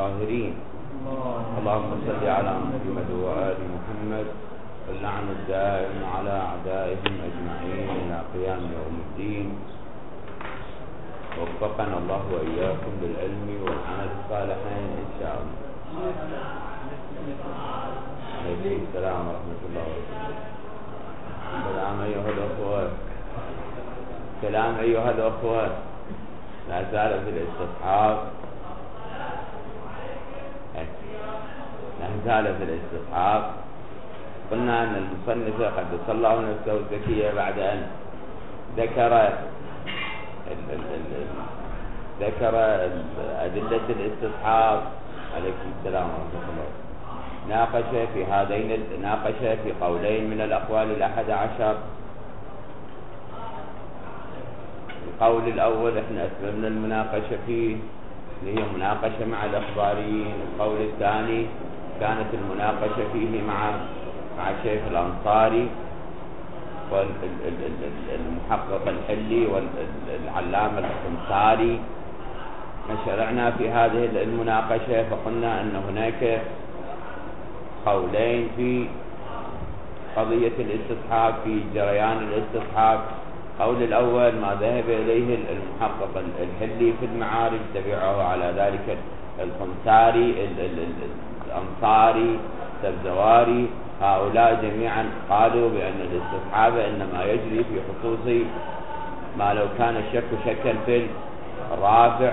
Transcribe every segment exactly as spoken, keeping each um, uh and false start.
الطاهرين. اللهم صل على محمد وآل محمد، واللعن الدائم على أعدائهم أجمعين إلى قيام يوم الدين. وفقنا الله وإياكم بالعلم والعمل الصالحين إن شاء الله. عليكم السلام ورحمة الله وبركاته. سلام أيها الأخوة، سلام أيها الأخوة. لا زال في الاستصحاب لا زال في الاستصحاب قلنا أن المصنف قد صلى نفسه الزكية بعد أن ذكر ال ال ال ذكر أدلة الاستصحاب. عليكم السلام ورحمة الله. ناقش في هذين ناقش في قولين من الأقوال الأحد عشر. القول الأول احنا أسببنا المناقشة فيه، اللي هي مناقشة مع الأخباريين. القول الثاني كانت المناقشة فيه مع مع شيخ الأنصاري والمحقق الحلي والعلامة الخمساري. شرعنا في هذه المناقشة فقلنا أن هناك قولين في قضية الاستصحاب، في جريان الاستصحاب. القول الأول ما ذهب إليه المحقق الحلي في المعارج، تبعه على ذلك الخمساري الأنصاري الزواري. هؤلاء جميعا قالوا بأن الاستصحاب إنما يجري في خصوص ما لو كان الشك شكا في الرافع،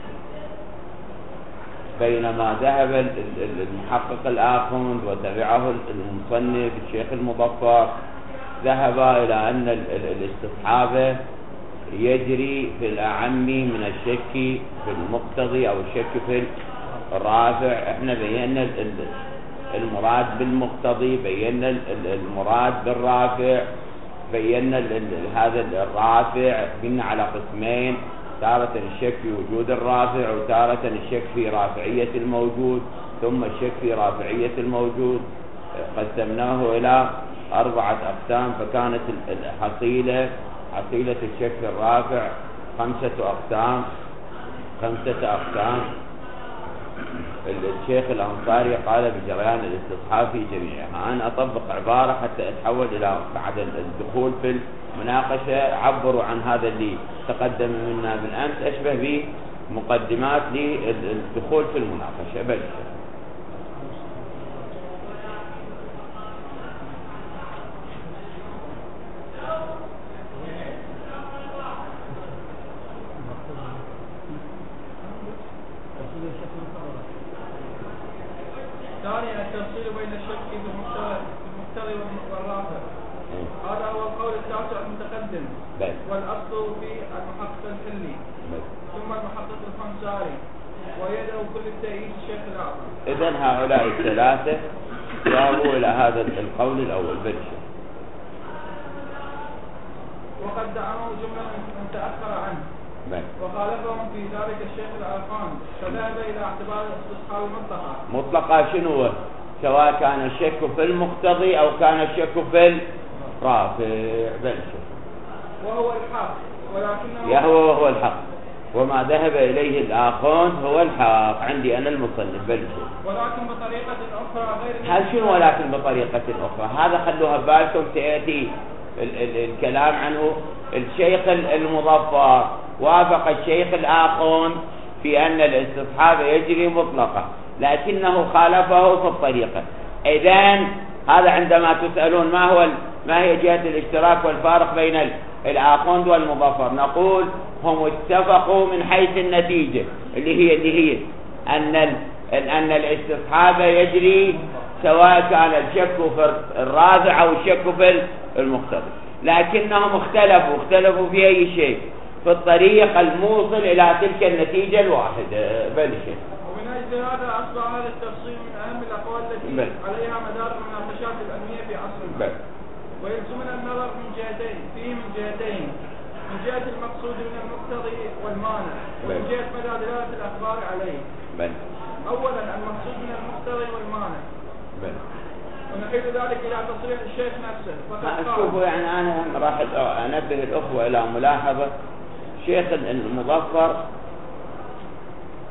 بينما ذهب المحقق الآخر وتبعه المصنف الشيخ المظفر ذهب إلى أن الاستصحاب يجري في الأعم من الشك في المقتضي أو الشك في الرافع. احنا بينا المراد بالمقتضي، بينا المراد بالرافع، بينا هذا الرافع قلنا على قسمين: تارة الشك في وجود الرافع، وتارة الشك في رافعية الموجود، ثم الشك في رافعية الموجود. قسمناه إلى أربعة أقسام، فكانت الحصيلة حصيلة الشك في الرافع خمسة أقسام خمسة أقسام. الشيخ الأنصاري قال بجريان الاستصحاب في جميعها. أنا أطبق عبارة حتى أتحول إلى بعد الدخول في المناقشة عبروا عن هذا اللي تقدم منا بالأمس، أشبه به مقدمات للدخول في المناقشة. بل ثانيا التفصيل بين الشك في المقتضي والرافع، هذا هو القول التاسع المتقدم. والأصل في المحقق الحلي، ثم المحقق الخمساري، ويدعو كل التأييد الشيخ الأعظم. إذن هؤلاء الثلاثة ذهبوا إلى هذا القول الأول بالشيء، وقد دعموا جملة من تأخر عنه، وخالفهم في ذلك الشيخ الألقان، فذهب إلى اعتبار الاستصحاب مطلقا. مطلقا شنو؟ سواء كان الشك في المقتضي أو كان الشك في الرافع بالشيء، وهو الحق، ولكنه يهو هو الحق، وما ذهب إليه الآخرون هو الحق عندي أنا المصنف بالشيء. ولكن بطريقة أخرى غير هل شنو ولكن بطريقة أخرى؟ هذا خلوها بالكم، سيأتي ال ال الكلام عنه. الشيخ المظفر وافق الشيخ الآخرون في أن الاستصحاب يجري مطلقا، لكنه خالفه في الطريقة. إذن هذا عندما تسألون ما هو ما هي جهة الاشتراك والفارق بين الآخرون والمظفر، نقول هم اتفقوا من حيث النتيجة اللي هي اللي هي أن أن الاستصحاب يجري سواء كان الشك في الرافع أو الشك في المقتضي، لكنهم اختلفوا اختلفوا في أي شيء؟ في الطريق الموصل إلى تلك النتيجة الواحدة. بل شيء. ومن أجل هذا أصبح هذا التفصيل من أهم الأقوال التي بل. عليها مدار المناقشات العلمية في عصرنا. ويلزمنا النظر من جهتين فيه من جهتين: من جهة المقصود من المقتضي والمانع، ومن جهة مدى دلالة الأخبار عليه. بل. أولا المقصود من المقتضي والمانع. بل. ونحيل ذلك إلى تصريح الشيخ نفسه. أشوفه يعني أنا راح أنبه الأخوة إلى ملاحظة. شيخ المظفر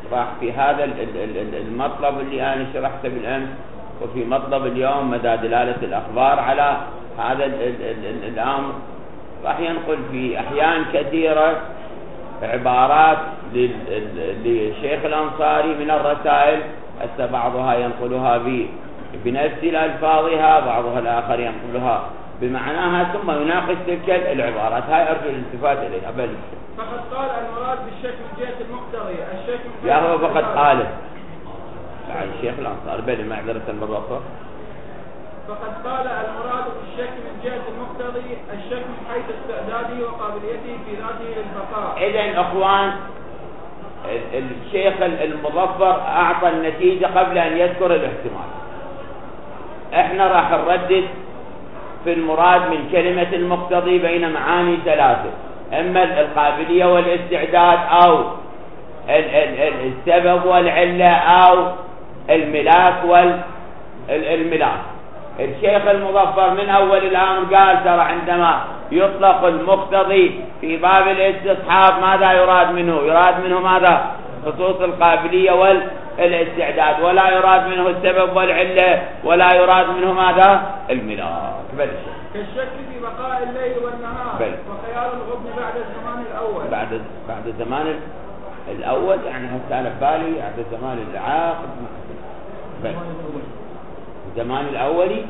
راح في هذا المطلب اللي أنا شرحته بالأمس وفي مطلب اليوم مدى دلالة الأخبار على هذا الأمر، راح ينقل في أحيان كثيرة عبارات للشيخ الأنصاري من الرسائل، هسه بعضها ينقلها بنفس الألفاظها، بعضها الآخر ينقلها بمعناها، ثم يناقش تلك العبارات. هاي أرجو الالتفات إليها. بل فقد قال المراد بالشك من جهة المقتضي الشك من يا هو فقد قاله يعني الشيخ الأنصاري. بل معذرة بالضبط. فقد قال المراد بالشك من جهة المقتضي الشك من حيث استعداده وقابليته في ذاته للبقاء. إذن أخوان الشيخ المظفر أعطى النتيجة قبل أن يذكر الاحتمال. احنا راح نردد في المراد من كلمة المقتضي بين معاني ثلاثة، اما القابلية والاستعداد او السبب والعلة او الملاك والملاك. الشيخ المظفر من اول الامر قال ترى عندما يطلق المقتضي في باب الاستصحاب ماذا يراد منه؟ يراد منه ماذا؟ خصوص القابلية والاستعداد، ولا يراد منه السبب والعلة، ولا يراد منه ماذا؟ الملاك. بل كالشك في بقاء الليل والنهار بل. وخيار الغبن بعد الزمان الأول. بعد بعد الزمان الأول يعني هسه أنا ببالي بعد الزمان العاقد. بل الزمان الأولي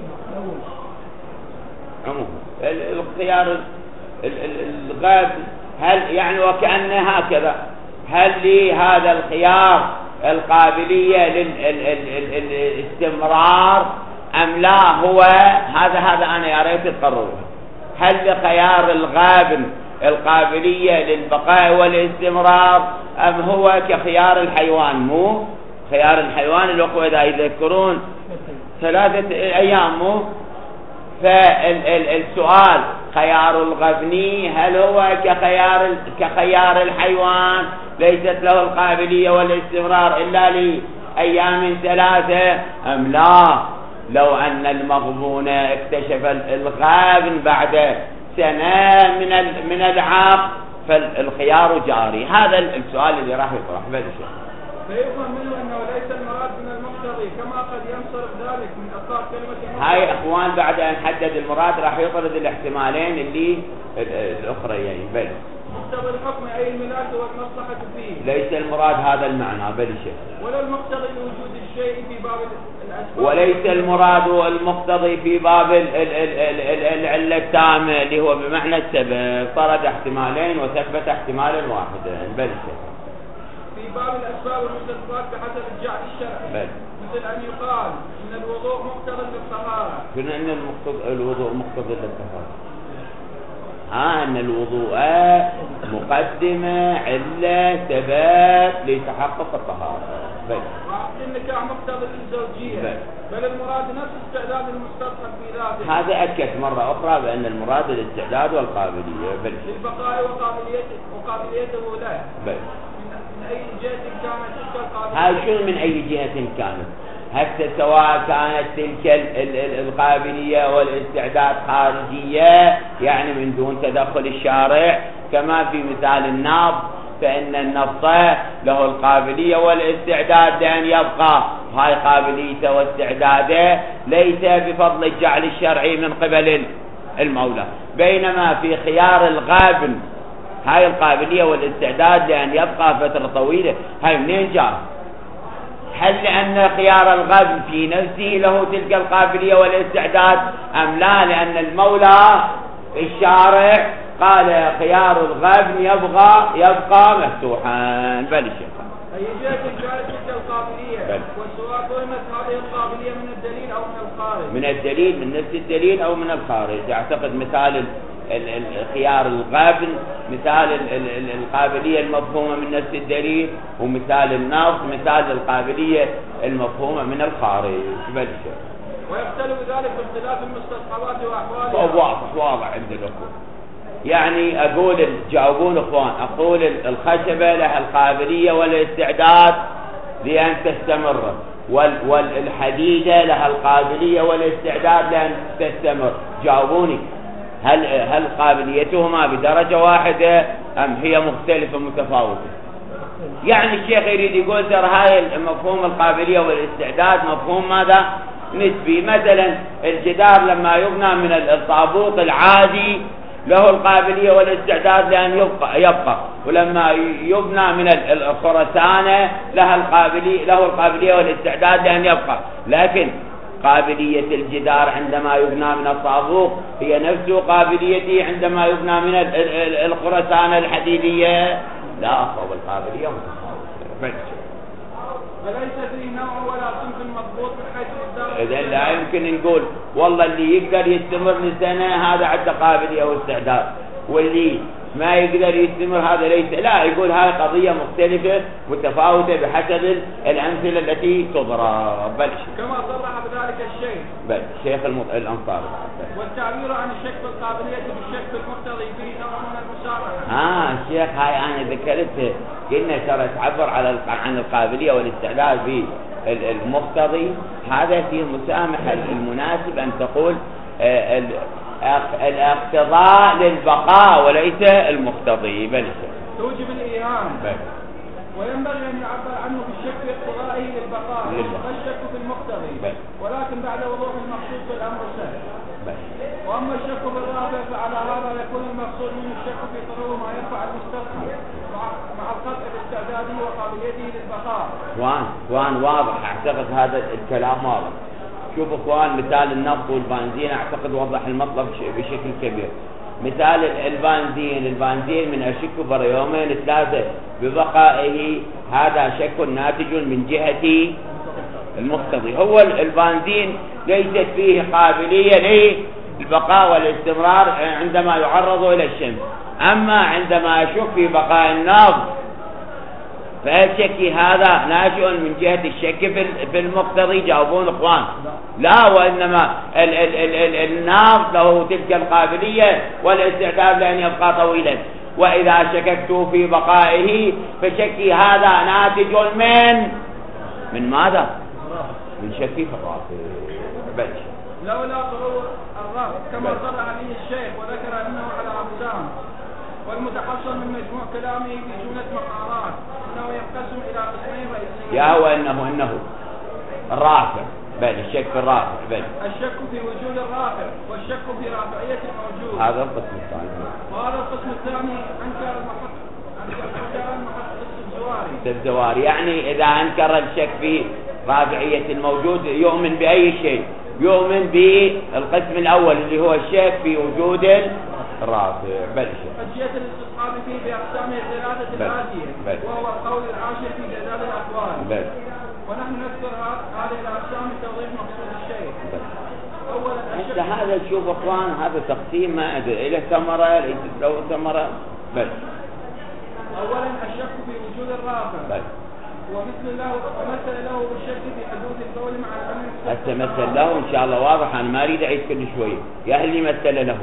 عموما الخيار الغاب، هل يعني وكأنه هكذا، هل لهذا الخيار القابلية للاستمرار أم لا؟ هو هذا هذا أنا يا ريت تقرروه. هل لخيار الغابن القابلية للبقاء والاستمرار أم هو كخيار الحيوان؟ مو خيار الحيوان الأخوة إذا يذكرون ثلاثة أيام مو. فالسؤال خيار الغبني هل هو كخيار كخيار الحيوان ليست له القابلية والاستمرار إلا لأيام ثلاثة أم لا؟ لو أن المغبون اكتشف الغابن بعد سنة من من العام فالخيار جاري. هذا السؤال اللي راح يطرح. بل فيفهم منه أنه ليس المراد من المقتضي كما قد ينصرف ذلك من أطلاق كلمة. هاي أخوان بعد أن حدد المراد راح يطرد الاحتمالين اللي الأخريين. بل مقتضى الحكم أي الملاك والمصلحة فيه ليس المراد هذا المعنى. بل شيء ولا المقتضي لوجود الشيء في باب الأسباب، وليس المراد المقتضي في باب العلة التامة اللي هو بمعنى السبب. طرد احتمالين وثبت احتمالا واحدا. بل شيء في باب الأسباب والمستثبات بحسب الجعل الشرعي. بل مثل أن يقال إن الوضوء مقتضى للطهارة. شنو أن الوضوء مقتضى للطهارة؟ ها أن الوضوء مقدمة علة سبب لتحقق الطهارة. بل وعقد النكاح مقتضى للزوجية. بل. بل المراد نفس استعداد المستصحب في ذاته. هذا أكد مرة أخرى بأن المراد الاستعداد والقابلية. بل للبقاء وقابليته وقابليته له. بل من أي جهة كانت تلك القابلية. هاي شنو من أي جهة كانت؟ حتى سواء كانت تلك القابلية والاستعداد خارجية يعني من دون تدخل الشارع، كما في مثال النبض، فإن النبض له القابلية والاستعداد لأن يبقى، هاي قابليته واستعداده ليس بفضل الجعل الشرعي من قبل المولى. بينما في خيار الغابن هاي القابلية والاستعداد لأن يبقى فترة طويلة، هاي منين جاء؟ هل لأن خيار الغبن في نفسه له تلك القابلية والاستعداد أم لا؟ لأن المولى الشارع قال خيار الغبن يبقى يبقى مفتوحا. بل الشيخ أي جهة كانت تلك القابلية، والسؤال فهمت هذه القابلية من الدليل أو من الخارج؟ من الدليل، من نفس الدليل أو من الخارج. أعتقد مثال الخيار الغابن مثال القابلية المفهومة من نفس الدليل، ومثال النبض مثال القابلية المفهومة من الخارج. بل ويختلف ذلك باختلاف المستصحبات وأحوالها. واضح واضح عند الأخوة. يعني أقول تجاوبون أخوان، أقول الخشبة لها القابلية والاستعداد لأن تستمر، والحديدة لها القابلية والاستعداد لأن تستمر. جاوبوني، هل هل قابليتهما بدرجة واحدة أم هي مختلفة متفاوتة؟ يعني الشيخ يريد يقول ترى هاي مفهوم القابلية والاستعداد مفهوم ماذا؟ نسبي. مثلا الجدار لما يبنى من الطابوق العادي له القابلية والاستعداد لأن يبقى, يبقى ولما يبنى من الخرسانة لها القابلية له القابلية والاستعداد لأن يبقى. لكن قابلية الجدار عندما يبنى من الطابوق هي نفس قابليته عندما يبنى من الخرسانة الحديدية؟ لا، فهو القابلية متفاوتة. فليس فيه نوع ولا صنف مضبوط من حيث الدرجة. إذا لا يمكن نقول والله اللي يقدر يستمر لسنة هذا عنده قابلية واستعداد، واللي ما يقدر يستمر هذا ليس. لا، يقول هاي قضية مختلفة متفاوتة بحسب الأمثلة التي تضرب. بل كما صرح بذلك الشيخ بل شيخ الأنصاري. والتعبير عن الشك في القابلية بالشك في المقتضي فيه نوع من المسامحة. اه الشيخ هاي أنا ذكرتها، قلنا ترى تعبر على عن القابلية والاستعداد في المقتضي، هذا فيه مسامحة. المناسب أن تقول آه الاقتضاء للبقاء وليس المقتضي. بل توجب الإيهام. وينبغي أن يعبر عنه بالشك في اقتضائه للبقاء والشك في المقتضي، ولكن بعد وضوح المقصود في الأمر سهل. وأما الشك بالرابع فعلى هذا يكون المقصود من الشك في طلوع ما يرفع المستقبل مع القطع باستعداده وقابليته للبقاء. وان وان واضح، أعتقد هذا الكلام واضح. شوف اخوان، مثال النفط والبنزين اعتقد وضح المطلب بشكل كبير. مثال البنزين البنزين من اشك بر يومين ثلاثه ببقائه، هذا شك ناتج من جهه المقتضي. هو البنزين ليست فيه قابليه للبقاء والاستمرار عندما يعرض الى الشمس. اما عندما اشك في بقاء النفط فالشك هذا ناشئ من جهة الشك في المقتضي. جاوبون اخوان. لا، وانما ال ال ال ال النفط له تلك القابلية والاستعداد لأن يبقى طويلا. واذا شككت في بقائه فشكي هذا ناتج من من ماذا؟ من شكي في الرافع. بل لولا طلوع الرافع كما صرح به الشيخ وذكر انه على اقسام، والمتحصل من مجموع كلامه في جملة مقارات انه ينقسم الى قسمين رئيسيين. يا هو انه انه الرافع. بل الشك في الرافع. بل الشك في وجود الرافع والشك في رافعية الموجود. هذا القسم الثاني. وهذا القسم الثاني انكر المحق انكر المحق الزواري. الزواري يعني اذا انكر الشك في رافعية الموجود يؤمن باي شيء؟ يؤمن بالقسم الاول اللي هو الشك في وجود الرافع. بل حجية الاستصحاب فيه باقسامه الثلاثة الآتية، وهو القول العاشر في جدال الاقوال. بل ونحن نذكر هذه الاقسام لتوضيح مقصود الشيء. اولا انت هذا تشوف اخوان، هذا تقسيم ما ادري له ثمره ليس له ثمره. بل اولا الشك في وجود الرافع. بل ومثل له ومثل له بالشك في حدوث القول مع الامر. هسه مثل له ان شاء الله واضح، انا ما اريد اعيد كل شويه. يا اللي مثل له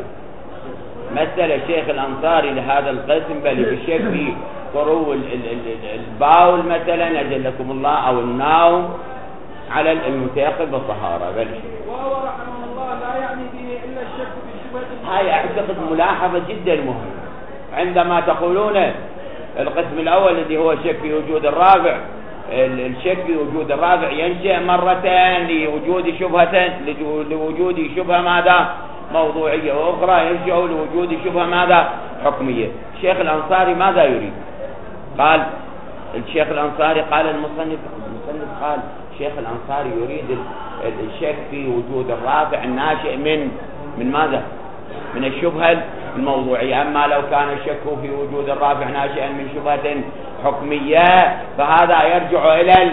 مثل الشيخ الأنصاري لهذا القسم بل بالشك في طرو الباول مثلا أجلكم الله أو النوم على المتيقظ بالطهارة. بل وهو رحمه الله لا يعني به إلا الشك في شبهة. هاي أعتقد ملاحظة جدا مهمة. عندما تقولون القسم الأول الذي هو الشك في وجود الرافع، الشك في وجود الرافع ينشأ مرتين لوجود شبهة لوجود شبهة ماذا؟ موضوعية، وأخرى يرجع لوجود شبهة ماذا؟ حكمية. الشيخ الأنصاري ماذا يريد؟ قال الشيخ الأنصاري قال المصنف المصنف قال الشيخ الأنصاري يريد الشك في وجود الرافع الناشئ من من ماذا؟ من الشبهة الموضوعية. أما لو كان الشك في وجود الرافع ناشئا من شبهة حكمية فهذا يرجع إلى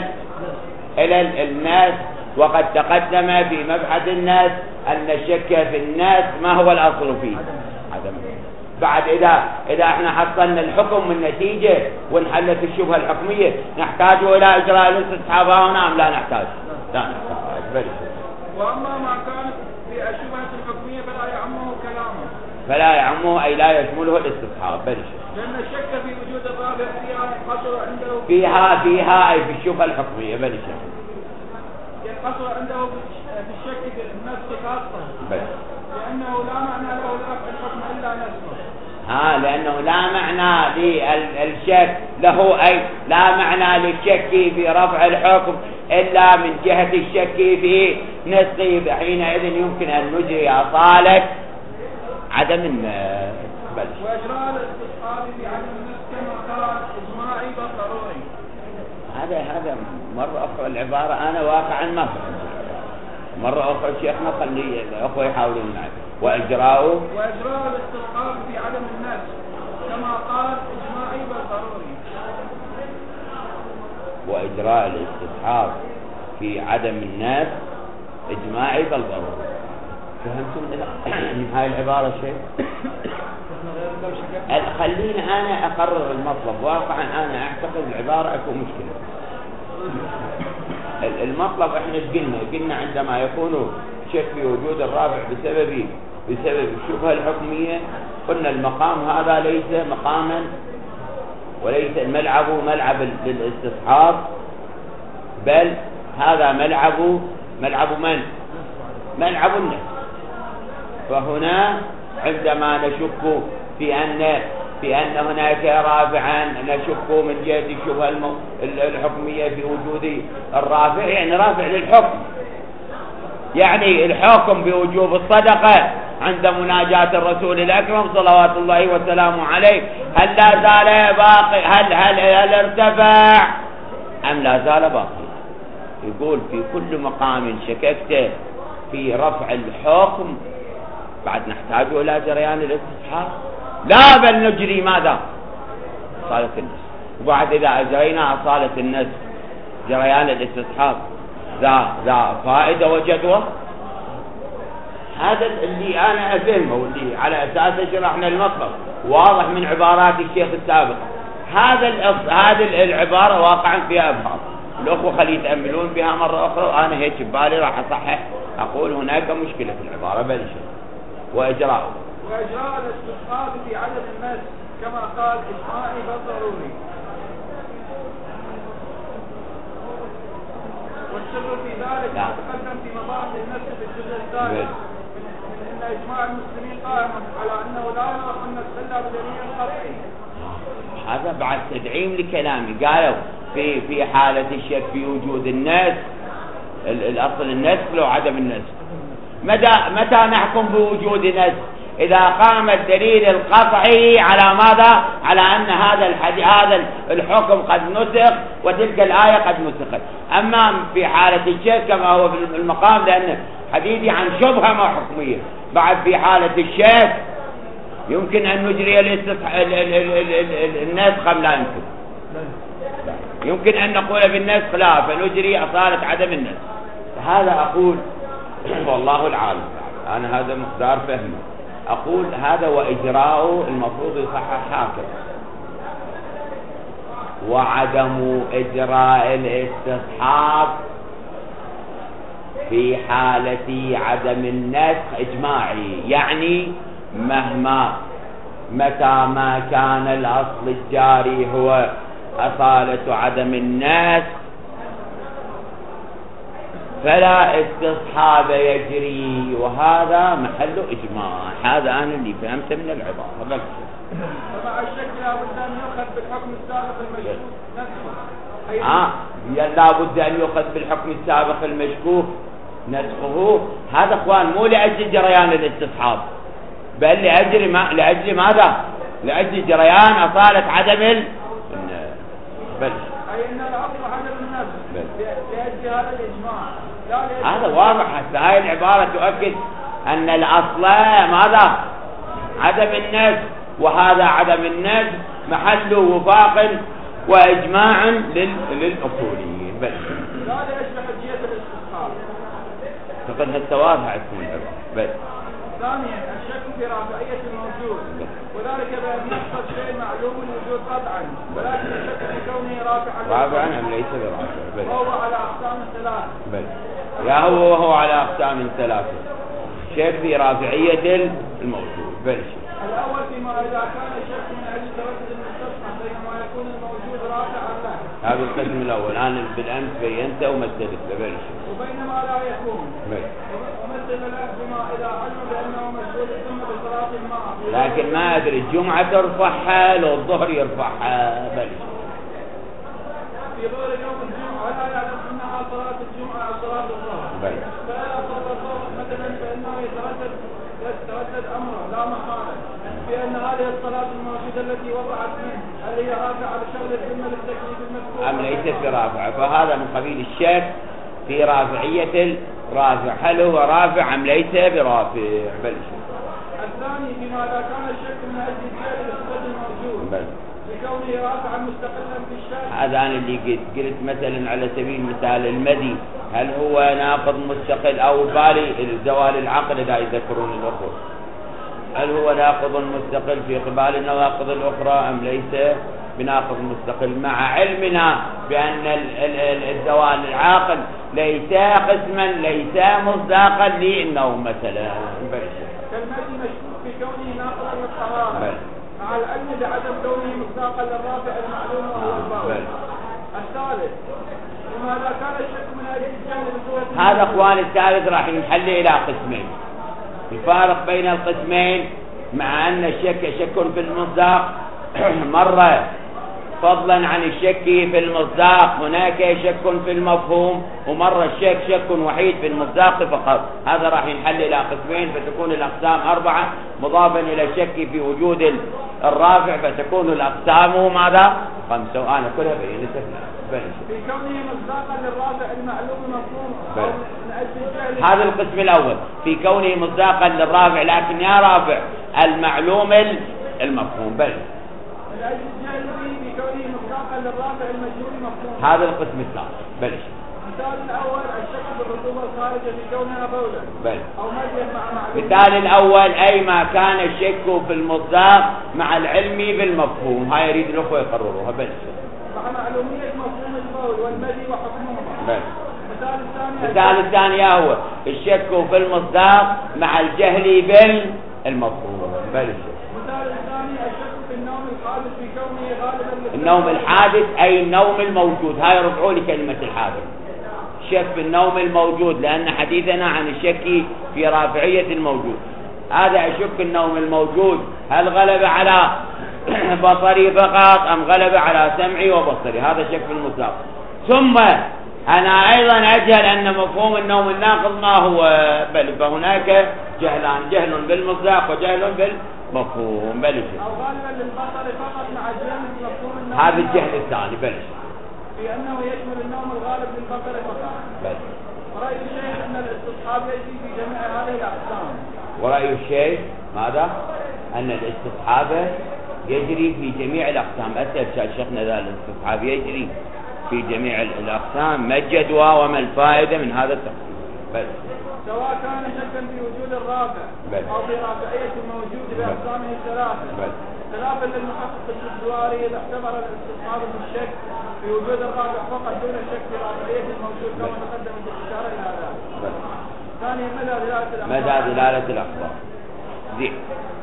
إلى الناس. وقد تقدم في مبحث الناس أن الشك في الناس ما هو الأصل فيه؟ عدم. بعد إذا إذا احنا حصلنا الحكم من نتيجة وانحلت الشبهة الحكمية نحتاج إلى إجراء الاستصحاب هنا أم لا نحتاج؟ لا نحتاج. وأما ما كان في الشبهة الحكمية فلا يعمه كلامه. فلا يعمه أي لا يشمله الاستصحاب. بل لأن الشك في وجود الرابع فيها ينقصر عنده فيها فيها أي في الشبهة الحكمية. بل ينقصر عنده في الشك في النفس خاصة. بل لأنه لا معنى له لرفع الحكم إلا نفسه. ها لأنه لا معنى معنى للشك له أي لا معنى للشك في رفع الحكم إلا من جهة الشك في نسخه، حينئذ يمكن أن نجري أصالة عدم النسخ. وإجراء الاستصحاب في عدم النسخ كما قال إجماعي بالضروري. هذا هذا مرة أخرى العبارة أنا واقعا ما فهمت. مرة أخرى شيخنا خلي الأخوة يحاولون معي. وإجراء وإجراء الاستصحاب في عدم النسخ كما قال إجماعي بالضروري. وإجراء الاستصحاب في عدم النسخ إجماعي بالضروري. فهمتم هاي العبارة شيء؟ خليني أنا أقرر المطلب. واقعا أنا أعتقد العبارة أكو مشكلة. المطلب إحنا قلنا قلنا عندما يكون شك في وجود الرافع بسبب بسبب الشبهة الحكمية، قلنا المقام هذا ليس مقاما وليس الملعب ملعب للاستصحاب، بل هذا ملعب ملعب من؟ ملعب النفس. فهنا عندما نشك في أن في أن هناك رافعا نشك من جهة الشبهة الحكمية في وجود الرافع، يعني رافع للحكم، يعني الحكم بوجوب الصدقة عند مناجاة الرسول الأكرم صلوات الله وسلامه عليه هل لا زال باقي؟ هل هل هل ارتفع أم لا زال باقي؟ يقول في كل مقام شككت في رفع الحكم بعد نحتاج إلى جريان الاستصحاب، لا بل نجري ماذا؟ أصالة النسخ. وبعد إذا أجرينا أصالة النسخ جريان الاستصحاب ذا ذا فائدة وجدوى. هذا اللي أنا أفهمه واللي على أساسه شرحنا المطلب، واضح من عبارات الشيخ السابق. هذا هذه العبارة واقعا فيها أبهام. الأخوة خلي يتأملون بها مرة أخرى، وأنا هيك ببالي راح أصحح أقول هناك مشكلة في العبارة بل شيء. وإجراء وإجراء الاستصحاب في عدم النسخ كما قال إجماعي بالضروري. والسر في ذلك ما تقدم في مباحث النسخ في الجزء الثالث من أن إجماع المسلمين قائم على أنه لا ينسخ النسخ إلا بدليل قطعي. هذا بعد تدعيم لكلامي. قالوا في في حالة الشك في وجود النسخ، الأصل النسخ لو عدم النسخ. متى متى نحكم بوجود نسخ؟ إذا قام الدليل القطعي على ماذا؟ على أن هذا الحديث هذا الحكم قد نسخ وتلك الآية قد نسخت. أما في حالة الشك كما هو في المقام، لأن حديثي عن شبهة ما حكمية، بعد في حالة الشك يمكن أن نجري النسخ أم لا يمكن؟ يمكن أن نقول بالنسخ لا، فنجري أصالة عدم النسخ. هذا أقول والله العالم، أنا هذا مقدار فهمي. أقول هذا وإجراءه المفروض يصحح حاكم، وعدم إجراء الاستصحاب في حالة عدم النسخ إجماعي، يعني مهما متى ما كان الأصل الجاري هو أصالة عدم النسخ فلا استصحاب يجري، وهذا محل إجماع. هذا أنا اللي فهمته من العبارة. بس فمع الشك لا بد أن يؤخذ بالحكم السابق المشكوك نسخه. آه لا بد أن يؤخذ بالحكم السابق المشكوك نسخه. هذا إخوان مو لأجل جريان الاستصحاب، بل لأجل ما لأجل ماذا؟ لأجل جريان أصالة عدم ال بل أي أن الأصل عدم النسخ لأجل هذا الإجماع. هذا واضح. حتى هاي العبارة تؤكد أن الأصل ماذا؟ عدم النسخ، وهذا عدم النسخ محل وفاق وإجماع للأصوليين. بل لا لأجل حجية الاستصحاب. فقد هسه واضح اسم العبارة. بل ثانيا الشك في رافعية الموجود، وذلك بأن يحصل شيء معلوم الوجود قطعا، ولكن الشك في كونه رافعا رافعا أم ليس برافع. بل وهو على أقسام ثلاث. بل لا هو وهو على أقسام ثلاثة. شك في رافعية الموجود. بل الأول فيما إذا كان الشك من أجل تردد المستصحب بينما يكون الموجود رافعا له. هذا القسم الأول أنا بالأمس بينته ومثلت بل وبينما لا يكون. بل ومثل له بما إذا علم بأنه مشغول ثم بصراط الماء. لكن ما أدري الجمعة ترفعها لو الظهر يرفعها بل في غير يوم الجمعة ولا يعلم أنها صلاة الجمعة أو صلاة الظهر. بل فلا صلى الظهر مثلا فإنه يتردد يتردد أمره لا محالة بأن هذه الصلاة الموجودة التي وضعت منه هل هي رافعة لشغل الذمة للتكليف المذكور أم ليست برافعة، فهذا من قبيل الشك في رافعية الرافع، هل هو رافع أم ليس برافع بل الثاني فيما إذا كان الشك من أجل الجهل بالصفة الموجود بل لكونه رافعا مستقلا بالشك. هذا أنا اللي قلت قلت مثلا على سبيل المثال المدي هل هو ناقض مستقل أو بالي الزوال العقل إذا يذكرون الأخر، هل هو ناقض مستقل في قبال النواقض الأخرى أم ليس بناقض مستقل، مع علمنا بأن الزوال العاقل ليس قسما ليس مصداقا للنوم مثلا. كالمدي مشكوك في كونه ناقضا للطهارة مع العلم بعدم كونه مصداقا للرافع المعلوم وهو الباطل. الثالث لماذا كان الشك من أجل الجهل بصورة هذا اخوان الثالث راح ينحل الى قسمين، الفارق بين القسمين مع ان الشك شك في المصداق مرة فضلا عن الشك في المصداق هناك شك في المفهوم، ومرة الشك شك وحيد في المصداق فقط. هذا راح ينحل الى قسمين فتكون الاقسام اربعة مضافا الى الشك في وجود الرافع فتكون الاقسام ماذا خمسة، وانا كلها بينتها في كونه مصداقا للرافع المعلوم مفهوم من أجل الجهل. هذا القسم الأول في كونه مصداقا للرافع، لكن يا رافع المعلوم المفهوم بل من أجل الجهل في كونه مصداقا للرافع المجهول مفهوم. هذا القسم الثاني بل المثال الأول الشك بالرطوبة الخارجة في كونها بولا بل أو مديا مع معلوم. المثال الأول أي ما كان الشك في المصداق مع العلم بالمفهوم، هاي يريد الأخوة يقرروها بل مع معلومية مفهوم البول والمدي وحكمهما. بل المثال الثاني المثال الثاني هو الشك في المصداق مع الجهل بالمفهوم بل المثال الثاني الشك في النوم الحادث في كونه غالبا النوم الحادث أي النوم الموجود، هاي رفعوا لي كلمة الحادث، شك في النوم الموجود لأن حديثنا عن الشك في رافعية الموجود. هذا أشك النوم الموجود هل غلب على بصري فقط أم غلب على سمعي وبصري، هذا شك في المصداق. ثم أنا أيضا أجهل أن مفهوم النوم الناقض ما هو بل فهناك جهلان، جهل بالمصداق وجهل بالمفهوم بل أو غالبا للبصر فقط مع جهل مفهوم النوم. هذا الجهل الثاني بل في أنه يشمل النوم الغالب للبصر فقط. بل ورأي الشيخ أن الاستصحاب يجري في جميع هذه الأقسام. ورأي الشيخ ماذا؟ أن الاستصحاب يجري في جميع الأقسام. أسأل شيخنا ذا الاستصحاب يجري في جميع الأقسام، ما الجدوى وما الفائدة من هذا التقسيم بل سواء كان شكا في وجود الرافع بل. أو في رافعية الموجود بأقسامه الثلاثة، خلافا للمحقق الجواري إذا اعتبر الاستصحاب بالشك في وجود الرافع فقط دون الشك في رافعية الموجود كما تقدم بالإشارة إلى هذا. ثانيا مدى دلالة الأخبار. مدى دلالة الأخبار زين.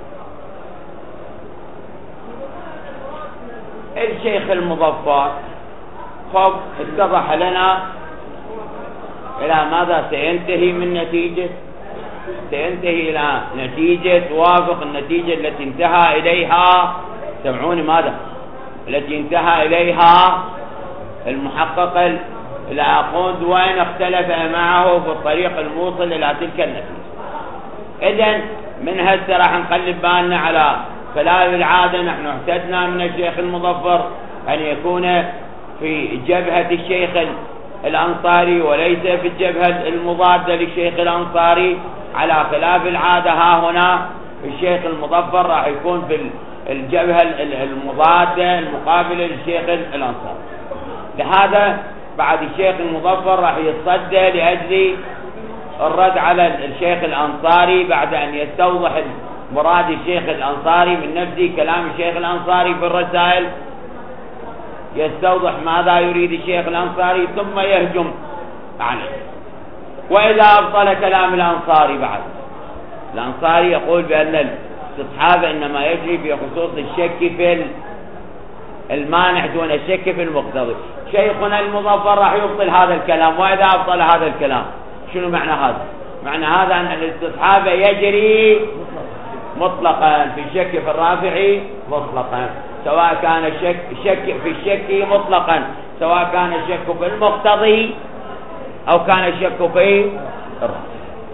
الشيخ المظفر خب اتضح لنا إلى ماذا سينتهي من نتيجة، سينتهي إلى نتيجة توافق النتيجة التي انتهى إليها، سمعوني ماذا التي انتهى إليها المحقق الآخوند وإن اختلف معه في الطريق الموصل إلى تلك النتيجة. إذن من هسه راح نقلب بالنا على خلال العادة نحن اعتدنا من الشيخ المظفر أن يكون في جبهة الشيخ الأنصاري وليس في الجبهة المضادة للشيخ الأنصاري، على خلاف العادة ها هنا الشيخ المظفر راح يكون في الجبهة المضادة المقابلة للشيخ الأنصاري. لهذا بعد الشيخ المظفر راح يتصدى لأجل الرد على الشيخ الأنصاري بعد أن يستوضح مراد الشيخ الأنصاري من نفسه كلام الشيخ الأنصاري في الرسائل، يستوضح ماذا يريد الشيخ الأنصاري ثم يهجم عليه. وإذا أبطل كلام الأنصاري بعد، الأنصاري يقول بأن الاستصحاب إنما يجري في خصوص الشك في المانع دون الشك في المقتضي. شيخنا المظفر راح يبطل هذا الكلام. وإذا أبطل هذا الكلام شنو معنى هذا؟ معنى هذا أن الاستصحاب يجري مطلقا، في الشك في الرافع مطلقا، سواء كان الشك شك في الشك مطلقا، سواء كان الشك في المقتضي أو كان الشك في الرافع.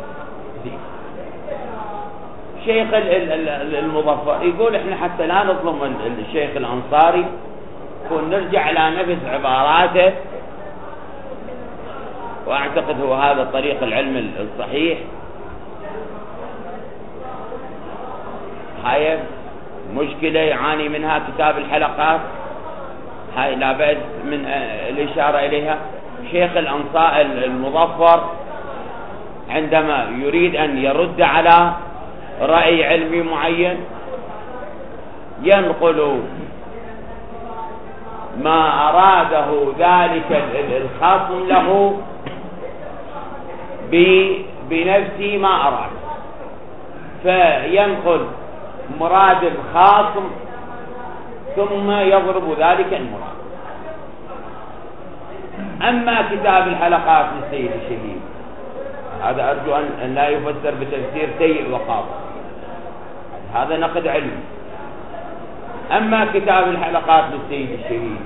شيخ المظفر يقول احنا حتى لا نظلم الشيخ الأنصاري ونرجع إلى نفس عباراته، وأعتقد هو هذا طريق العلم الصحيح. هاي مشكلة يعاني منها كتاب الحلقات، هاي لا بأس من الإشارة إليها. شيخ الأنصاري المظفر عندما يريد أن يرد على رأي علمي معين ينقل ما أراده ذلك الخاصم له بنفسه ما أراد، فينقل مراد الخاصم ثم يضرب ذلك المراد. أما كتاب الحلقات للسيد الشهيد هذا أرجو أن لا يفسر بتفسير سيء وقاطع، هذا نقد علمي. أما كتاب الحلقات للسيد الشهيد،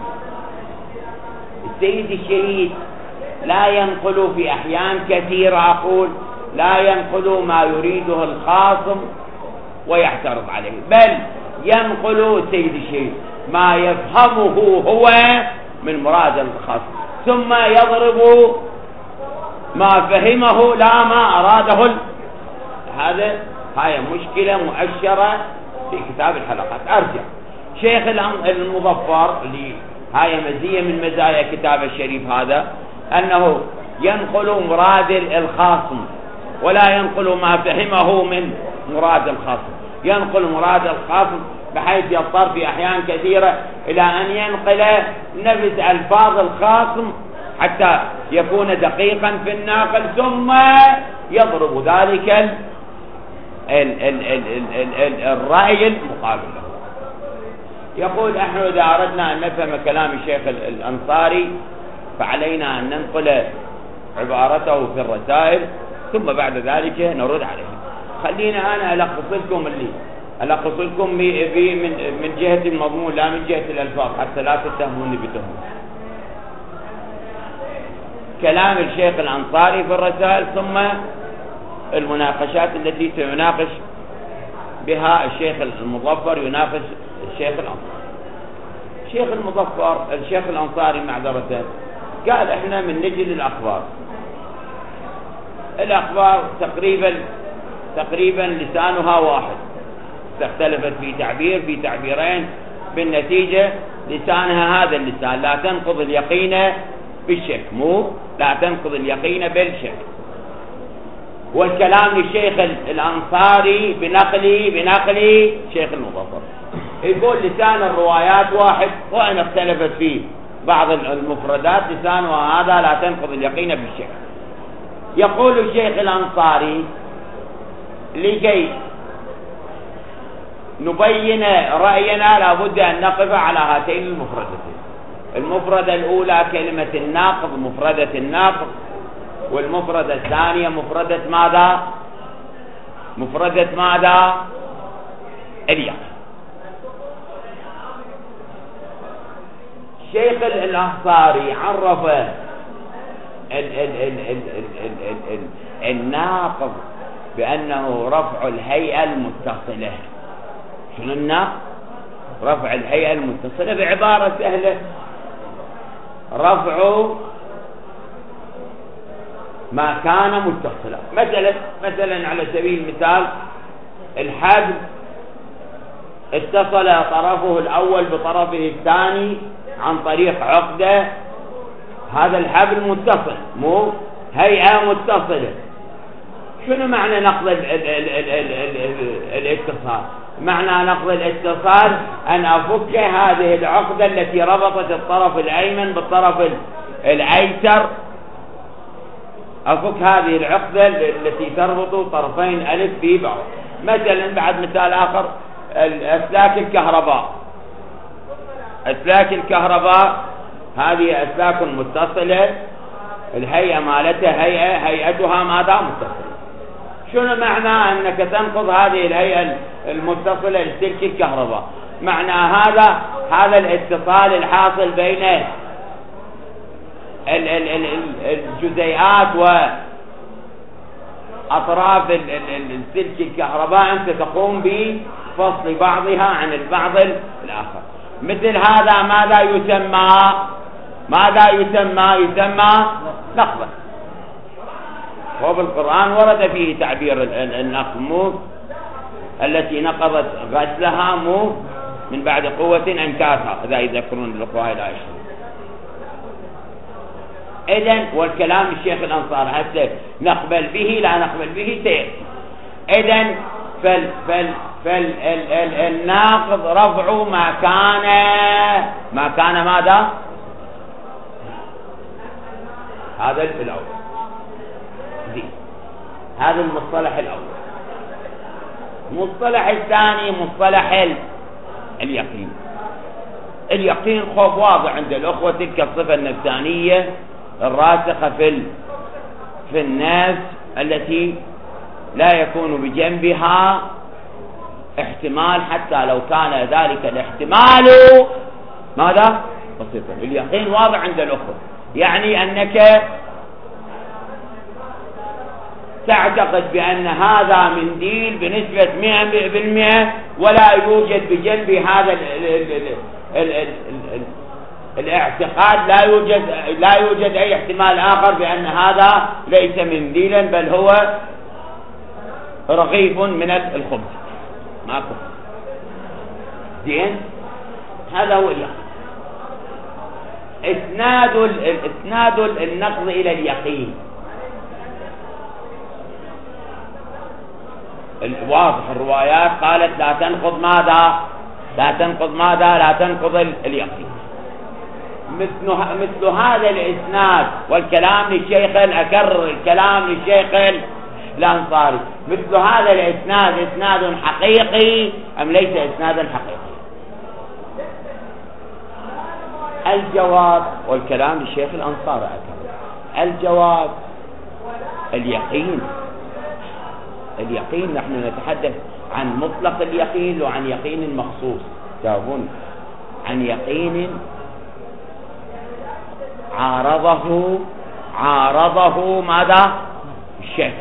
السيد الشهيد لا ينقل في أحيان كثيرة، أقول لا ينقل ما يريده الخاصم ويعترض عليه، بل ينقل السيد الشهيد ما يفهمه هو من مراد الخاصم ثم يضرب ما فهمه لا ما أراده ال... هذا هاي مشكلة مؤشرة في كتاب الحلقات. أرجع شيخ المظفر اللي هاي مزية من مزايا كتاب الشريف هذا أنه ينقل مراد الخاصم ولا ينقل ما فهمه من مراد الخاصم، ينقل مراد الخاصم بحيث يضطر في أحيان كثيرة إلى أن ينقل نفس ألفاظ الخاصم حتى يكون دقيقا في الناقل ثم يضرب ذلك ال ال ال ال ال ال الرأي المقابل له. يقول نحن إذا أردنا أن نفهم كلام الشيخ الأنصاري فعلينا أن ننقل عبارته في الرسائل ثم بعد ذلك نرد عليه. خلينا أنا ألخص لكم اللي ألخص لكم من من جهة المضمون لا من جهة الألفاظ حتى لا تتهموني بتهمة. كلام الشيخ الأنصاري في الرسائل ثم المناقشات التي سيناقش بها الشيخ المظفر يناقش الشيخ الأنصاري. الشيخ المظفر الشيخ الأنصاري معذرة قال احنا من نجد الأخبار، الأخبار تقريبا تقريبا لسانها واحد، اختلفت في تعبير في تعبيرين، بالنتيجة لسانها هذا اللسان، لا تنقض اليقين بالشك، مو لا تنقض اليقين بالشك. والكلام للشيخ الأنصاري بنقلي بنقلي شيخ المظفر يقول لسان الروايات واحد وإن اختلفت فيه بعض المفردات لسانها هذا لا تنقض اليقين بالشك. يقول الشيخ الأنصاري لكي نبين رأينا لابد أن نقف على هاتين المفردتين. المفردة الأولى كلمة الناقض، مفردة الناقض، والمفردة الثانية مفردة ماذا؟ مفردة ماذا؟ اليقين. الشيخ الأنصاري عرف ال ال ال ال ال ال ال الناقض بأنه رفع الهيئة المتصلة. شنو الناقض؟ رفع الهيئة المتصلة بعبارة سهلة، رفع ما كان متصلا. مثلا مثلا على سبيل المثال الحبل اتصل طرفه الأول بطرفه الثاني عن طريق عقدة، هذا الحبل متصل مو هيئة متصلة. شنو معنى نقض الاتصال؟ معنى نقض الاتصال أن أفك هذه العقدة التي ربطت الطرف الأيمن بالطرف الأيسر، أفك هذه العقدة التي تربط طرفين ألف في بعض. مثلا بعد مثال آخر أسلاك الكهرباء، أسلاك الكهرباء هذه أسلاك متصلة، الهيئة مالتها هيئة هيئتها ماذا؟ متصلة. شنو معنى أنك تنقض هذه الهيئة المتصلة لسلك الكهرباء؟ معنى هذا هذا الاتصال الحاصل بين الجزيئات وأطراف السلك الكهرباء أنت تقوم بفصل بعضها عن البعض الآخر. مثل هذا ماذا يسمى؟ ماذا يسمى؟ يسمى نقضا. وبالقرآن ورد فيه تعبير النقض، مو التي نقضت غسلها مو من بعد قوة أنكاثها، إذا يذكرون الأخوة لا يشعرون. إذن والكلام الشيخ الأنصار هسه نقبل به لا نقبل به سير. إذن فال فال فال ال ال الناقض رفع ما كان ما كان ماذا؟ هذا الأول دي. هذا المصطلح الأول. المصطلح الثاني مصطلح اليقين. اليقين خوف واضح عند الأخوة، تلك الصفة النفسانية الراسخة في في النفس التي لا يكون بجنبها احتمال حتى لو كان ذلك الاحتمال ماذا؟ بسيطا. اليقين واضح عند الأخوة، يعني أنك تعتقد بأن هذا منديل بنسبة مئة بالمئة ولا يوجد بجنب هذا ال ال ال ال ال ال الاعتقاد، لا يوجد لا يوجد أي احتمال آخر بأن هذا ليس منديلا بل هو رغيف من الخبز. ماكو زين. هذا هو اليقين. اسناد اسناد النقض إلى اليقين واضح. الروايات قالت لا تنقض ماذا؟ لا تنقض ماذا؟ لا تنقض اليقين. مثل مثل هذا الاسناد، والكلام للشيخ الأكرر الكلام للشيخ الأنصاري، مثل هذا الاسناد اسناد حقيقي ام ليس اسنادا حقيقي؟ الجواب، والكلام للشيخ الأنصاري أكرر، الجواب اليقين. اليقين نحن نتحدث عن مطلق اليقين وعن يقين مخصوص. جاوبون. عن يقين عارضه عارضه ماذا؟ الشك.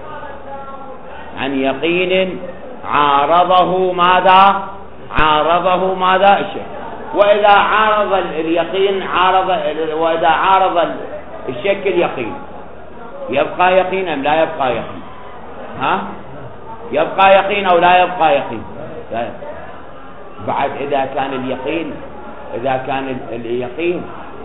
عن يقين عارضه ماذا؟ عارضه ماذا؟ الشك. وإذا عارض اليقين عارض وإذا عارض الشك اليقين يبقى يقين أم لا يبقى يقين؟ ها؟ يبقى يقين أو لا يبقى يقين؟ لا يبقى. بعد إذا كان اليقين إذا كان اليقين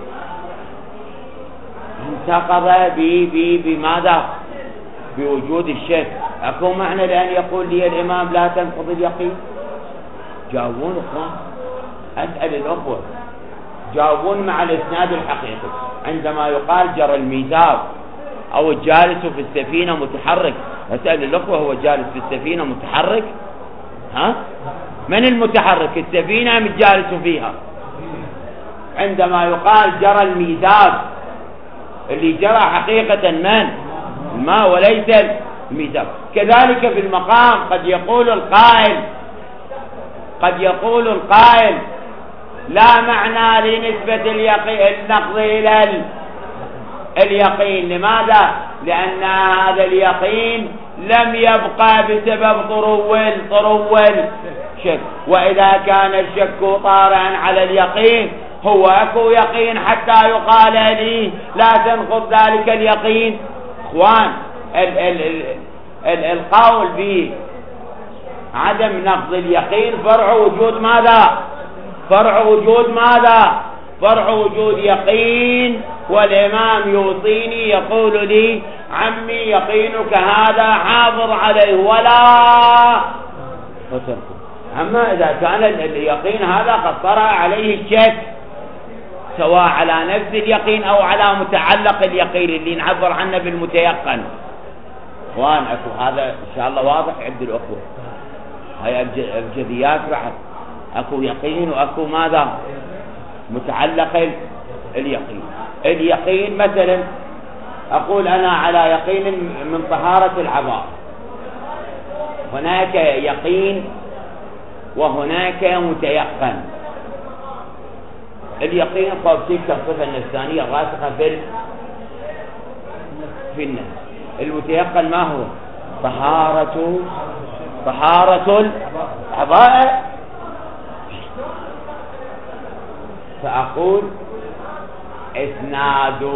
انتقض بماذا؟ بوجود الشك، أكو معنى لأن يقول لي الإمام لا تنقض اليقين؟ جاوبون أخوان، أسأل الأخوة جاوبون مع الإسناد الحقيقي. عندما يقال جرى الميزاب أو الجالس في السفينة متحرك، أسأل الأخوة هو جالس في السفينة متحرك؟ ها؟ من المتحرك؟ السفينة أم الجالس فيها؟ عندما يقال جرى الميزاب، اللي جرى حقيقة من؟ الماء وليس الميزاب. كذلك في المقام قد يقول القائل قد يقول القائل لا معنى لنسبة اليقين النقض إلى اليقين. لماذا؟ لأن هذا اليقين لم يبقى بسبب طرو طرو الشك، وإذا كان الشك طارئا على اليقين هو أكو يقين حتى يقال لي لا تنقض ذلك اليقين. اخوان، ال ال ال ال القول بعدم نقض اليقين فرع وجود ماذا؟ فرع وجود ماذا؟ فرع وجود يقين. والإمام يوصيني يقول لي عمي يقينك هذا حاضر عليه ولا فتنقض. أما إذا كان اليقين هذا قد طرأ عليه الشك، سواء على نفس اليقين أو على متعلق اليقين اللي نعبر عنه بالمتيقن. اخوان اكو هذا ان شاء الله واضح عند الاخوه. هاي الابجديات بعد اكو يقين واكو ماذا؟ متعلق اليقين. اليقين مثلا اقول انا على يقين من طهارة العباء، هناك يقين وهناك متيقن. اليقين قد تلك الصفة النفسانية الراسخة في في النفس. المتيقن ما هو؟ طهارة طهارة الأعضاء. فأقول إسناد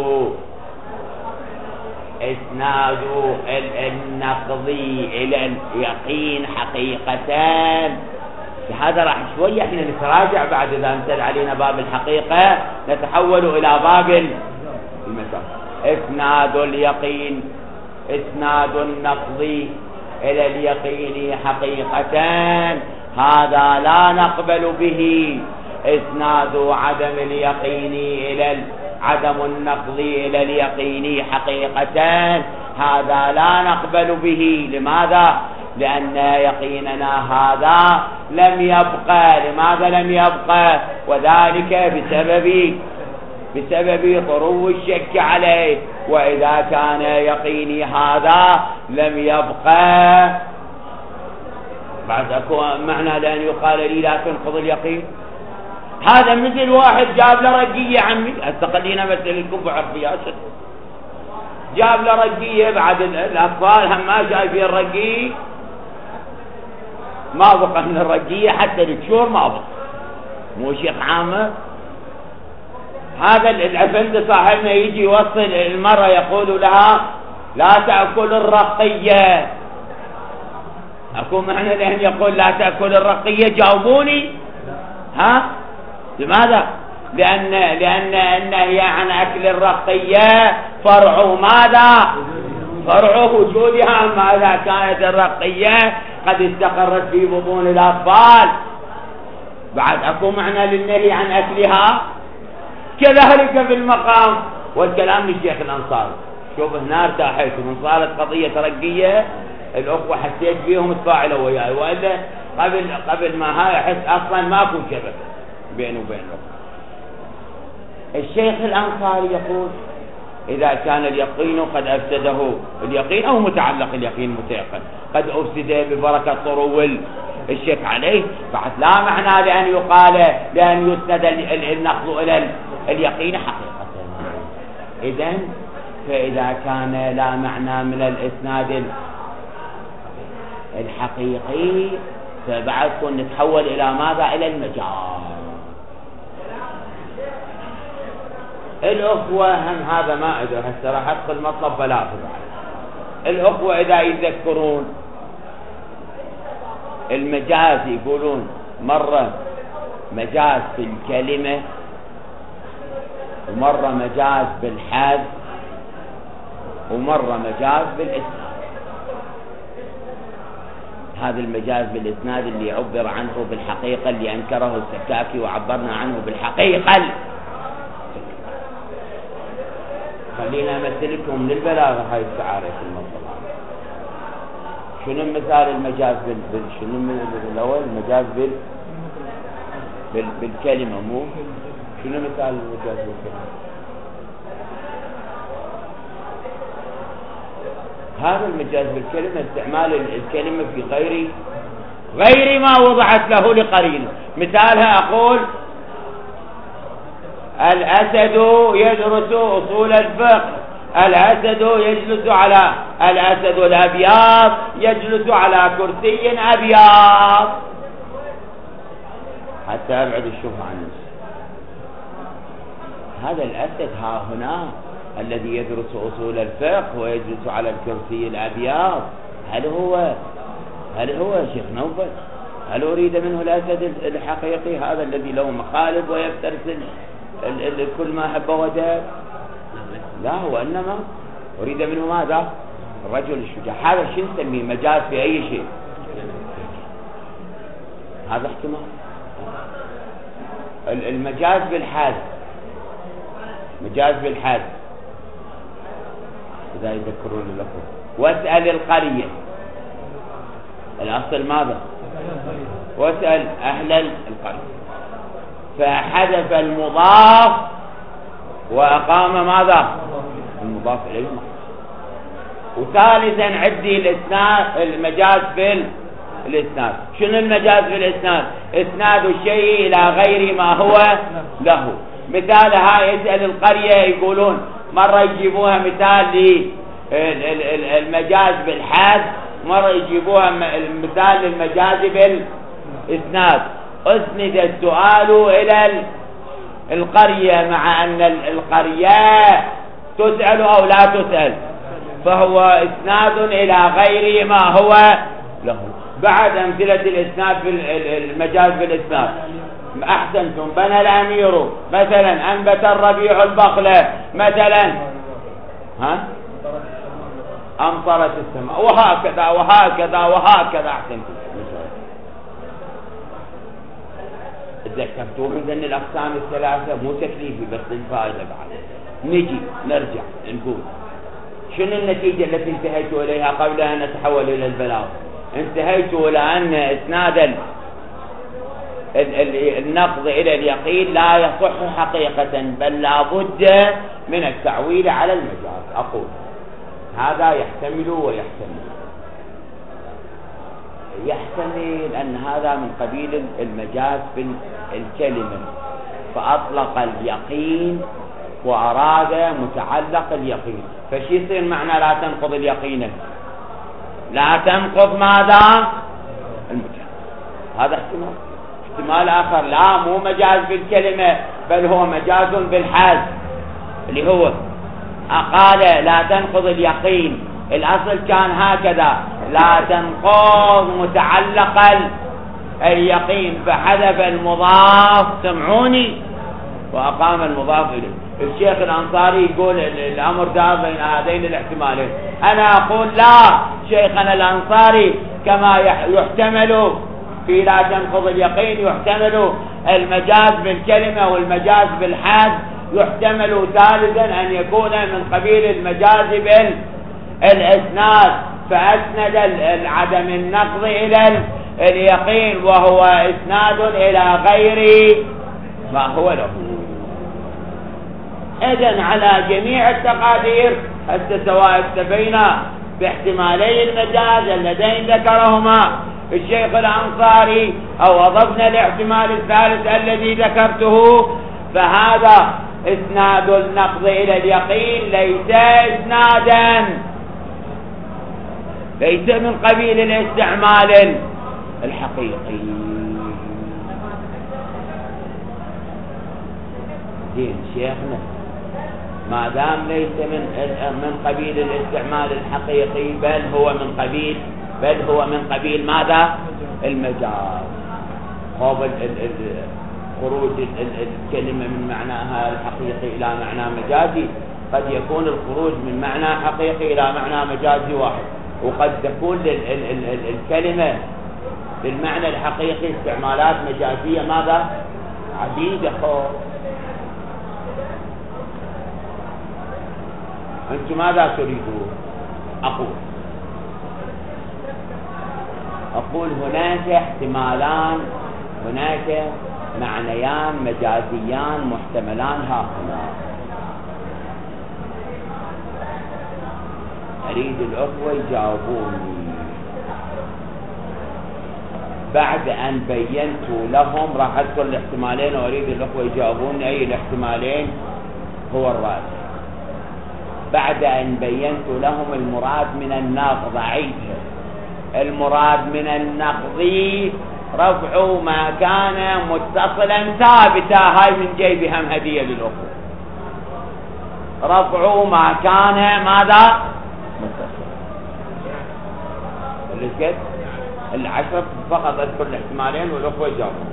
إسناد النقضي إلى اليقين حقيقتان. هذا راح شوية احنا نتراجع بعد إذا امتد علينا باب الحقيقة نتحول إلى باب المسار. إسناد اليقين إسناد النقضي إلى اليقين حقيقتان، هذا لا نقبل به. إسناد عدم اليقين إلى عدم النقضي إلى اليقين حقيقتان، هذا لا نقبل به. لماذا؟ لأن يقيننا هذا لم يبقى. لماذا لم يبقى؟ وذلك بسبب بسبب طرو الشك عليه. وإذا كان يقيني هذا لم يبقى، بعد أكو معنى لأن يقال لي لا تنقض اليقين. هذا مثل واحد جاب له رقية عمي، استقلينا مثل الكب عرفيات، جاب له رقية، بعد الأطفال هم ما شايفين الرقية، ما بقى من الرقية حتى الكشور ما بقى. مو شيخ عامر؟ هذا الأفندي صاحبنا يجي يوصل المرة يقول لها لا تأكل الرقية. أكو معنى لأن يقول لا تأكل الرقية؟ جاوبوني. ها؟ لماذا؟ لأن لأن النهي عن أكل الرقية فرع ماذا؟ فرع وجودها. ماذا كانت الرقية قد استقرت في بطون الأطفال، بعد أكو معنى للنهي عن أكلها. كذلك في المقام والكلام للشيخ الأنصاري. شوف هنا ارتاحت من صارت قضية ترقية الأخوة حسيت فيهم تفاعلوا وياي، وإلا قبل قبل ما هاي أحس أصلا ماكو شبكة بينه وبين الأخوة. الشيخ الأنصاري يقول إذا كان اليقين قد أفسده اليقين أو متعلق اليقين متيقن قد أفسد ببركة طرو الشك عليه، بعد لا معنى لأن يقال لأن يسند النقض إلى اليقين حقيقة. إذن فإذا كان لا معنى من الإسناد الحقيقي فبعد نتحول إلى ماذا؟ إلى المجاز. الأخوة هم هذا ما أدري هسه راح أدخل مطلب بلاغ. الأخوة إذا يذكرون المجاز يقولون مرة مجاز في الكلمة ومرة مجاز بالحذف ومرة مجاز بالإسناد. هذا المجاز بالإسناد اللي عبر عنه بالحقيقة اللي أنكره السكاكي وعبرنا عنه بالحقيقة. خلينا أمثلكم من البلاغة هاي التعارف المطلوبة. شنو مثال المجاز بال, بال... شنو من الأول المجاز بال... بال... بالكلمة مو شنو مثال المجاز بالكلمة؟ هذا المجاز بالكلمة استعمال الكلمة في غير غير ما وضعت له لقرينه. مثالها أقول الأسد يدرس أصول الفقه، الأسد يجلس على الأسد الأبيض يجلس على كرسي أبيض حتى أبعد الشبهة عن نفسه. هذا الأسد ها هنا الذي يدرس أصول الفقه ويجلس على الكرسي الأبيض، هل هو هل هو شيخ نوبل؟ هل أريد منه الأسد الحقيقي هذا الذي له مخالب ويفترس كل ما هب وداب؟ لا، هو إنما أريد منه ماذا؟ الرجل الشجاع. هذا شو نسميه؟ مجاز في أي شيء. هذا احتمال. المجاز بالحذف، مجاز بالحذف إذا يذكرون لكم. واسأل القرية، الأصل ماذا؟ واسأل أهل القرية، فحذف المضاف وأقام ماذا؟ المضاف إليه. وثالثا عدي الإسناد المجاز الإسناد. شنو المجاز بالإسناد؟ إسناد الشيء إلى غير ما هو له. مثال هاي يسأل القرية يقولون مرة يجيبوها مثال للمجاز بالحاد، مرة يجيبوها مثال للمجاز بالإسناد. أسند السؤال إلى القرية مع أن القرية تسأل أو لا تسأل، فهو إسناد إلى غير ما هو له. بعد أمثلة الإسناد في المجاز بالإسناد: أحسنتم، بنى الأمير مثلا، أنبت الربيع البقلة مثلا، ها أمطرت السماء، وهكذا وهكذا وهكذا. أحسنتم. ذكرتوا من ذن الأقسام الثلاثة مو تكليفي بس للفائدة. بعد نجي نرجع نقول شنو النتيجة التي انتهيت إليها قبل أن نتحول إلى البلاغ؟ انتهيت إلى أن إسناد النقض إلى اليقين لا يصح حقيقة، بل لا بد من التعويل على المجاز. أقول هذا يحتمل ويحتمل. يحتمل أن هذا من قبيل المجاز في الكلمة، فأطلق اليقين وأراد متعلق اليقين، فشي يصير معنى لا تنقض اليقين؟ لا تنقض ماذا؟ المجاز. هذا احتمال. احتمال آخر: لا، مو مجاز بالكلمة بل هو مجاز بالحال، اللي هو قال لا تنقض اليقين، الأصل كان هكذا: لا تنقض متعلق اليقين، فحذف المضاف، سمعوني، وأقام المضاف إليه. الشيخ الأنصاري يقول الأمر دار بين هذين الاحتمالين. أنا أقول لا، شيخنا الأنصاري كما يحتمل في لا تنقض اليقين يحتمل المجاز بالكلمة والمجاز بالحاد، يحتمل ثالثا أن يكون من قبيل المجاز بالإسناد، فأسند عدم النقض إلى اليقين، وهو إسناد إلى غير ما هو له. إذن على جميع التقادير حتى سواء اكتفينا باحتمالي المجاز اللذين ذكرهما الشيخ الأنصاري أو أضفنا الاحتمال الثالث الذي ذكرته، فهذا إسناد النقض إلى اليقين ليس إسنادا، ليس من قبيل الاستعمال الحقيقي. دين شيخنا ما دام ليس من من قبيل الاستعمال الحقيقي بل هو من قبيل بل هو من قبيل ماذا؟ المجاز. خروج الكلمة من معناها الحقيقي إلى معنى مجازي، قد يكون الخروج من معنى حقيقي إلى معنى مجازي واحد، وقد تكون الكلمة بالمعنى الحقيقي استعمالات مجازية ماذا؟ عديدة. أنتم ماذا تريدون؟ أقول أقول هناك احتمالان، هناك معنيان مجازيان محتملان هاهنا. أريد الأخوة يجاوبوني بعد أن بينت لهم. راح أذكر الاحتمالين وأريد الأخوة يجاوبوني أي الاحتمالين هو الراجح. بعد أن بينت لهم المراد من النقض، عيدها، المراد من النقض رفع ما كان متصلا ثابتا. هاي من جيبهم هدية للأخوة. رفع ما كان ماذا؟ متصلا. اللي العشرة فقط أذكر الاحتمالين والأخوة يجاوبون.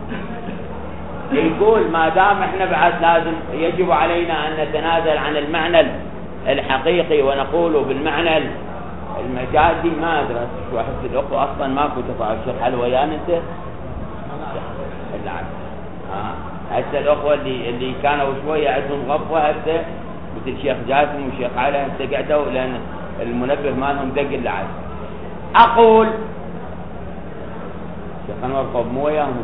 يقول ما دام احنا بعد لازم يجب علينا أن نتنازل عن المعنى الحقيقي ونقوله بالمعنى المجازي. ما أدري شو أحس الأخوة أصلا ماكو تفاعل. شيخ حلويان أنت العكس. ها هسه الأخوة اللي اللي كانوا شوية عندهم غفوة هسه مثل شيخ جاسم وشيخ علي هسه قعدوا لأن المنبه مالهم دق اللعب. أقول شيخ أنور طب مو وياهم.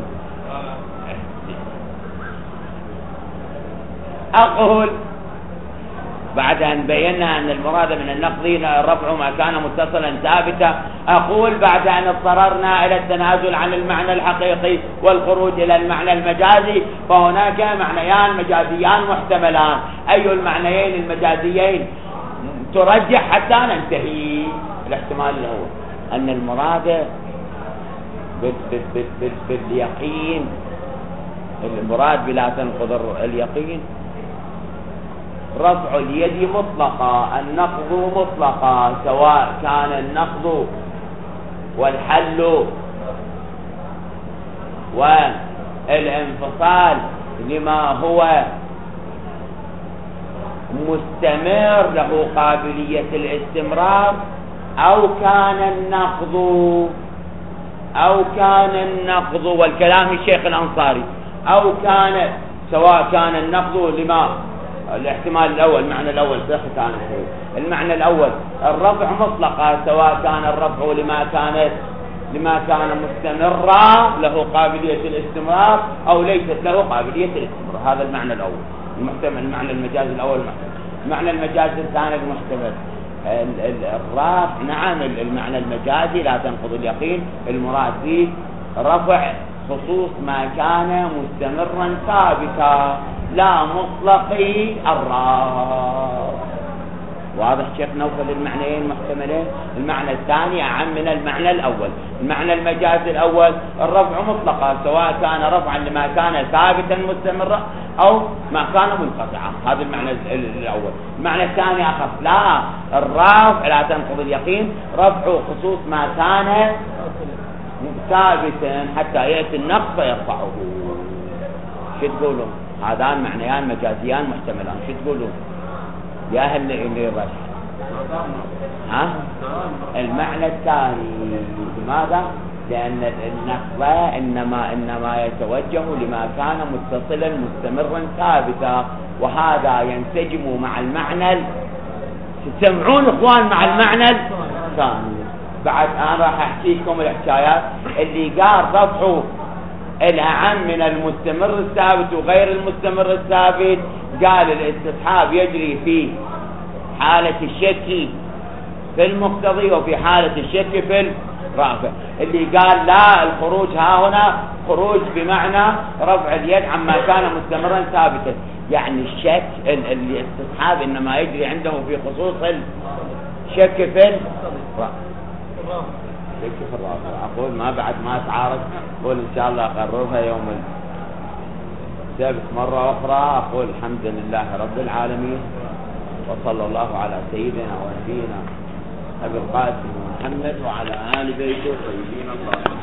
أقول بعد أن بينا أن المراد من النقض رفع ما كان متصلا ثابتا، أقول بعد أن اضطررنا إلى التنازل عن المعنى الحقيقي والخروج إلى المعنى المجازي، فهناك معنيان مجازيان محتملان. أي المعنيين المجازيين ترجح حتى ننتهي؟ الاحتمال الأول أن المراد باليقين، المراد بلا تنقض اليقين رفع اليد مطلقا، النقض مطلقا، سواء كان النقض والحل والانفصال لما هو مستمر له قابلية الاستمرار، أو كان النقض أو كان النقض والكلام الشيخ الأنصاري، أو كان سواء كان النقض لما الاحتمال الأول، المعنى الأول كان المعنى الأول الرفع مطلقا، سواء كان الرفع لما كانت لما كان مستمرا له قابلية الاستمرار أو ليست له قابلية الاستمرار. هذا المعنى الأول المحتمل، المعنى المجاز الأول المحتمل. المعنى المجاز الثاني المحتمل الرفع، نعم المعنى المجازي لا تنقض اليقين المراد به رفع خصوص ما كان مستمرا ثابتا لا مطلق الرفع. واضح شيخ نوفل المعنيين محتملين؟ المعنى الثاني أعم من المعنى الأول. المعنى المجازي الأول الرفع مطلقا، سواء كان رفعا لما كان ثابتا مستمرا أو ما كان منقطعا، هذا المعنى الأول. المعنى الثاني أخف، لا الرفع لا تنقض اليقين رفع خصوص ما كان ثابتا حتى يأتي النقص فيرفعه. شو تقولون؟ هذان معنيان مجازيان محتملان، شو تقولون يا أهل اللي رش؟ ها؟ المعنى الثاني. لماذا؟ لأن النقض إنما إنما يتوجه لما كان متصلا مستمرا ثابتا، وهذا ينسجم مع المعنى. تسمعون إخوان مع المعنى الثاني. بعد أنا راح أحكي لكم الحكايات اللي قال رفع الأعم من المستمر الثابت وغير المستمر الثابت. قال الاستصحاب يجري في حالة الشك في المقتضي وفي حالة الشك في الرافع. اللي قال لا الخروج ها هنا خروج بمعنى رفع اليد عما كان مستمرا ثابتا، يعني الشك الاستصحاب إنما يجري عنده في خصوص الشك في الرافع. شك في الرافع أقول ما بعد ما تعارض، أقول إن شاء الله أقررها يوم السبت مرة أخرى. أقول الحمد لله رب العالمين، وصلى الله على سيدنا ونبينا أبي القاسم محمد وعلى آل بيته الطيبين الطاهرين.